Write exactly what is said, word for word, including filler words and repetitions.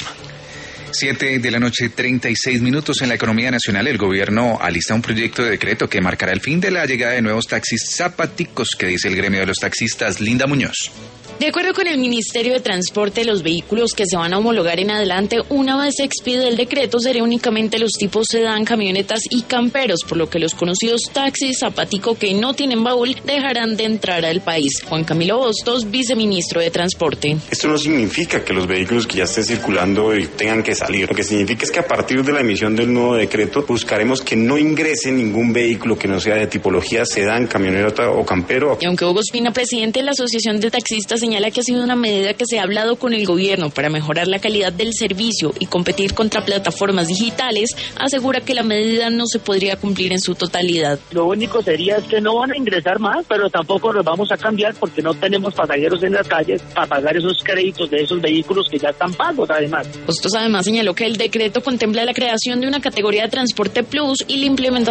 Siete de la noche, treinta y seis minutos. En la economía nacional, el gobierno alista un proyecto de decreto que marcará el fin de la llegada de nuevos taxis zapaticos, que dice el gremio de los taxistas. Linda Muñoz. De acuerdo con el Ministerio de Transporte, los vehículos que se van a homologar en adelante, una vez se expide el decreto, serían únicamente los tipos sedán, camionetas y camperos, por lo que los conocidos taxis zapatico que no tienen baúl dejarán de entrar al país. Juan Camilo Hostos, viceministro de Transporte. Esto no significa que los vehículos que ya estén circulando tengan que salir. Lo que significa es que a partir de la emisión del nuevo decreto buscaremos que no ingrese ningún vehículo que no sea de tipología sedán, camioneta o campero. Y aunque Hugo Espina, presidente de la Asociación de Taxistas, señala que ha sido una medida que se ha hablado con el gobierno para mejorar la calidad del servicio y competir contra plataformas digitales, asegura que la medida no se podría cumplir en su totalidad. Lo único sería es que no van a ingresar más, pero tampoco los vamos a cambiar porque no tenemos pasajeros en las calles para pagar esos créditos de esos vehículos que ya están pagos además. Hostos además señaló que el decreto contempla la creación de una categoría de transporte plus y la implementación